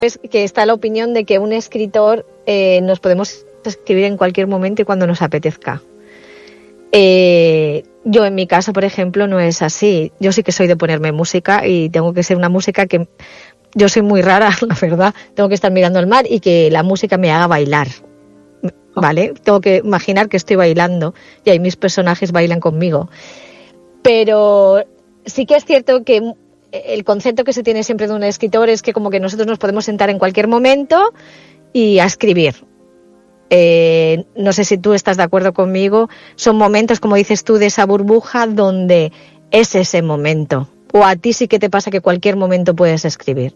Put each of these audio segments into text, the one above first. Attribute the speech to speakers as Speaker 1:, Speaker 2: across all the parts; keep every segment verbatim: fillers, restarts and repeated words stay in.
Speaker 1: que está la opinión de que un escritor eh, nos podemos escribir en cualquier momento y cuando nos apetezca. Eh, yo en mi caso, por ejemplo, no es así. Yo sí que soy de ponerme música y tengo que ser una música que... Yo soy muy rara, la verdad. Tengo que estar mirando al mar y que la música me haga bailar, ¿vale? Tengo que imaginar que estoy bailando y ahí mis personajes bailan conmigo. Pero sí que es cierto que el concepto que se tiene siempre de un escritor es que como que nosotros nos podemos sentar en cualquier momento y a escribir. Eh, no sé si tú estás de acuerdo conmigo. Son momentos, como dices tú, de esa burbuja donde es ese momento. O a ti sí que te pasa que cualquier momento puedes escribir.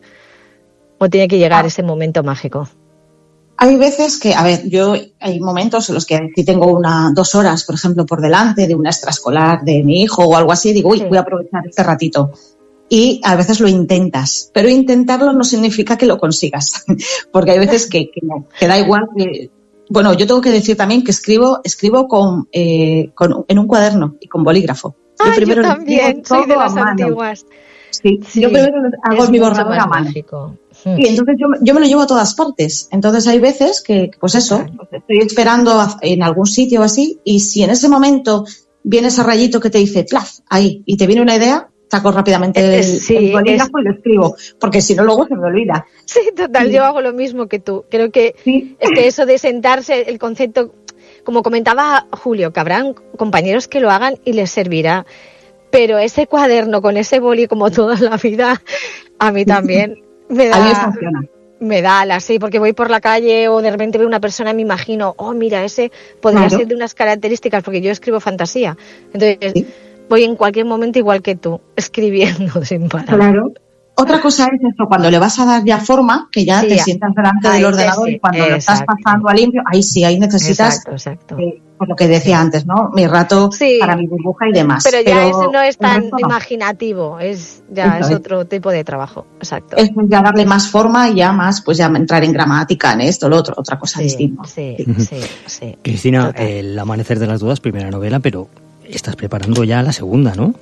Speaker 1: O tiene que llegar ah. ese momento mágico.
Speaker 2: Hay veces que, a ver, yo hay momentos en los que si tengo una dos horas, por ejemplo, por delante de una extraescolar de mi hijo o algo así, digo, uy, sí. voy a aprovechar este ratito. Y a veces lo intentas, pero intentarlo no significa que lo consigas, porque hay veces que, que, que da igual. Que, bueno, yo tengo que decir también que escribo escribo con, eh, con en un cuaderno y con bolígrafo.
Speaker 1: Ah, yo, primero yo también, soy de las antiguas.
Speaker 2: Sí, sí, yo primero hago mi borrador a mano. Mágico. Y entonces yo, yo me lo llevo a todas partes. Entonces hay veces que, pues eso, estoy esperando en algún sitio así, y si en ese momento viene ese rayito que te dice, plaf, ahí, y te viene una idea, saco rápidamente el,
Speaker 1: sí,
Speaker 2: el bolígrafo
Speaker 1: es...
Speaker 2: y lo escribo, porque si no luego se me olvida.
Speaker 1: Sí, total, sí. Yo hago lo mismo que tú. Creo que sí. Es que eso de sentarse, el concepto, como comentaba Julio, que habrán compañeros que lo hagan y les servirá, pero ese cuaderno con ese boli como toda la vida, a mí también me da...
Speaker 2: A mí me funciona.
Speaker 1: Me da alas, sí, porque voy por la calle o de repente veo una persona y me imagino, oh, mira, ese podría claro. ser de unas características, porque yo escribo fantasía. Entonces... Sí. Voy en cualquier momento igual que tú, escribiendo sin parar.
Speaker 2: Claro. Otra cosa es eso, cuando le vas a dar ya forma, que ya sí, te sientas delante del ordenador sí, y cuando exacto. lo estás pasando a limpio, ahí sí, ahí necesitas, exacto, exacto. Eh, pues lo que decía sí. antes, ¿no? Mi rato sí. para mi burbuja y demás.
Speaker 1: Pero ya Pero eso no es tan no. imaginativo, es ya eso es otro es. tipo de trabajo, exacto.
Speaker 2: Es ya darle más forma y ya más, pues ya entrar en gramática, en esto, lo otro, otra cosa
Speaker 1: sí,
Speaker 2: distinta.
Speaker 1: Sí, sí, sí, sí.
Speaker 3: Cristina, total. El amanecer de las dudas, primera novela, pero estás preparando ya la segunda, ¿no?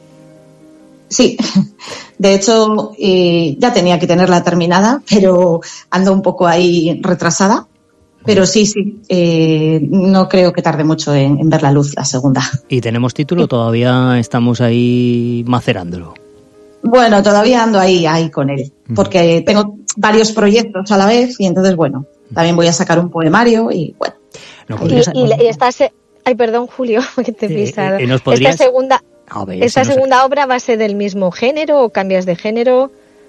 Speaker 2: Sí, de hecho eh, ya tenía que tenerla terminada, pero ando un poco ahí retrasada. Pero sí, sí, eh, no creo que tarde mucho en, en ver la luz la segunda.
Speaker 3: ¿Y tenemos título? ¿Todavía estamos ahí macerándolo?
Speaker 2: Bueno, todavía ando ahí, ahí con él, porque tengo varios proyectos a la vez y entonces, bueno, también voy a sacar un poemario y bueno.
Speaker 1: No, podrías... y, y, y estás... Ay, perdón, Julio, que te he pisado.
Speaker 3: Eh, eh, podrías...
Speaker 1: Esta segunda,
Speaker 3: ver,
Speaker 1: esta
Speaker 3: si
Speaker 1: segunda
Speaker 3: nos...
Speaker 1: obra va a ser del mismo género o cambias de género.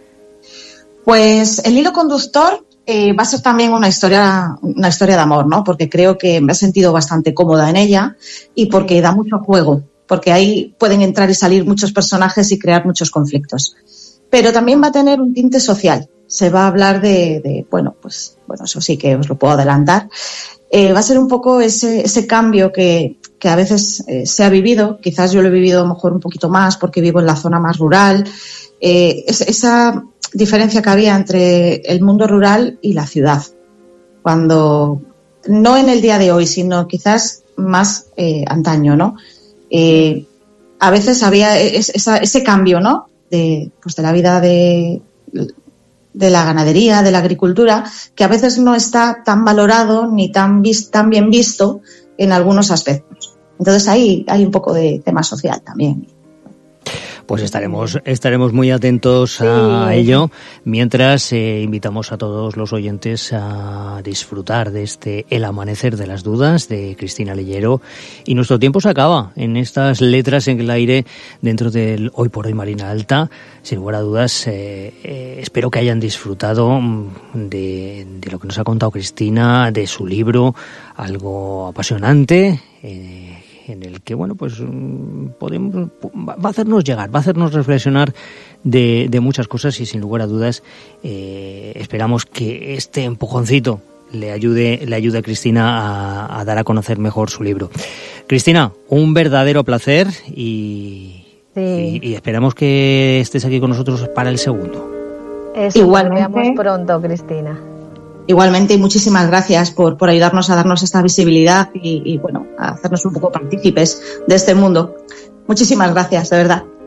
Speaker 2: Pues el hilo conductor eh, va a ser también una historia, una historia de amor, ¿no? Porque creo que me he sentido bastante cómoda en ella y porque da mucho juego, porque ahí pueden entrar y salir muchos personajes y crear muchos conflictos. Pero también va a tener un tinte social. Se va a hablar de, de bueno, pues, bueno, eso sí que os lo puedo adelantar. Eh, va a ser un poco ese, ese cambio que, que a veces eh, se ha vivido, quizás yo lo he vivido a lo mejor un poquito más porque vivo en la zona más rural, eh, es, esa diferencia que había entre el mundo rural y la ciudad, cuando, no en el día de hoy, sino quizás más eh, antaño, ¿no? Eh, a veces había es, esa, ese cambio, ¿no? De, pues de la vida de... de la ganadería, de la agricultura, que a veces no está tan valorado ni tan, vis, tan bien visto en algunos aspectos. Entonces ahí hay un poco de tema social también.
Speaker 3: Pues estaremos estaremos muy atentos a sí. ello, mientras eh, invitamos a todos los oyentes a disfrutar de este El amanecer de las dudas de Cristina Leyero. Y nuestro tiempo se acaba en estas letras en el aire dentro del Hoy por Hoy Marina Alta. Sin lugar a dudas, eh, eh, espero que hayan disfrutado de, de lo que nos ha contado Cristina, de su libro, algo apasionante, eh, en el que, bueno, pues podemos, va a hacernos llegar, va a hacernos reflexionar de, de muchas cosas y sin lugar a dudas eh, esperamos que este empujoncito le ayude, le ayude a Cristina a, a dar a conocer mejor su libro. Cristina, un verdadero placer y, sí. y, y esperamos que estés aquí con nosotros para el segundo.
Speaker 1: Eso, igualmente, nos vemos pronto, Cristina.
Speaker 2: Igualmente, y muchísimas gracias por, por ayudarnos a darnos esta visibilidad y, y, bueno, a hacernos un poco partícipes de este mundo. Muchísimas gracias, de verdad.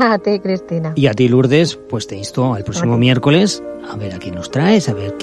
Speaker 1: A ti, Cristina.
Speaker 3: Y a ti, Lourdes, pues te insto al próximo miércoles a ver a quién nos traes, a ver